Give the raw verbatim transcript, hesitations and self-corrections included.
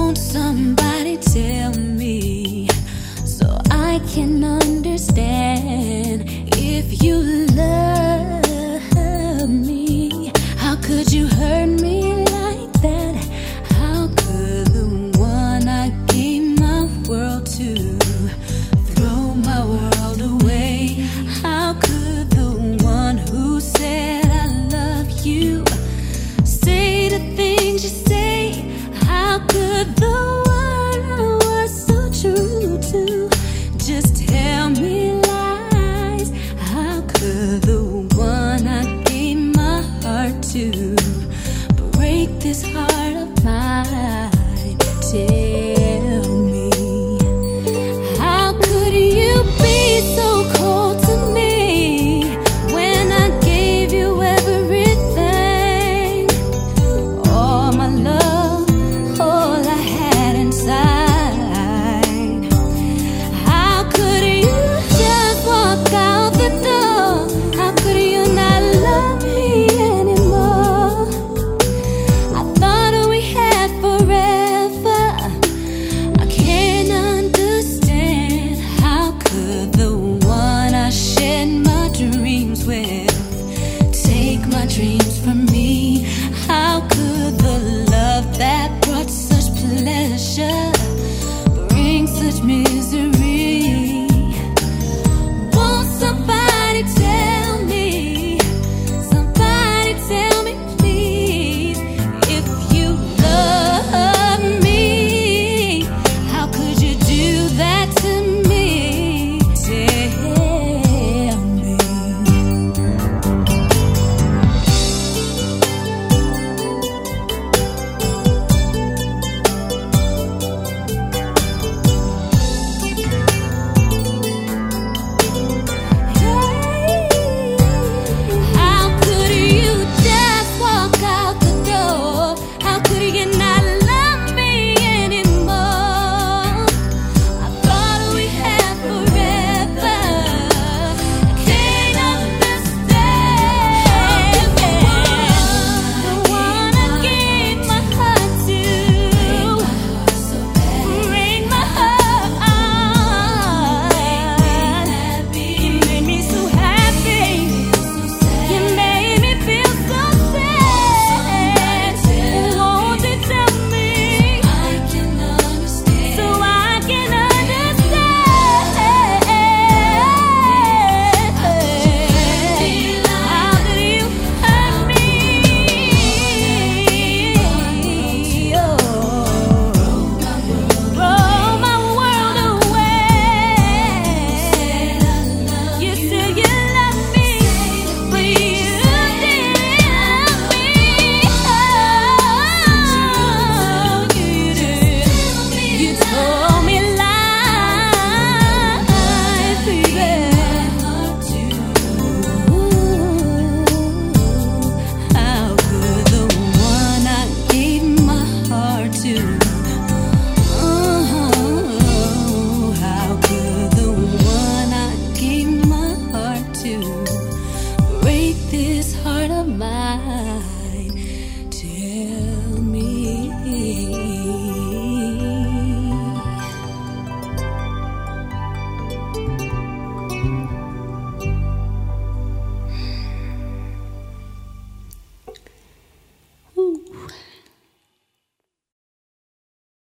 Won't somebody tell me so I can understand if you love me? How could you hurt me like that? How could the one I gave my world to throw my world away? How could the one who said I love you say the things you say? How could the one I was so true to just tell me lies? How could the one I gave my heart to break this heart of mine? Tell me, how could you be so cold to me when I gave you everything? All my love, all I had inside. How could you just walk out the door? How could you not love me anymore? I thought we had forever. I can't understand. How could the one I shared my dreams with take my dreams from me? How could the love that brought such pleasure bring such misery? Won't somebody tell me, somebody tell me please, if you love me? How could you do that to me? Tell me. How could you just walk out the door? How could you not love me anymore? I thought we had forever. I can't understand. The one I gave my heart to break my heart. You made me so happy. You made me feel so sad. Won't you tell me so I can understand? How could you hurt me? Oh, roll my world away. You said you love me, but you didn't love me. Oh, you did. You told me lies, baby. Ooh, how could the one I gave my heart to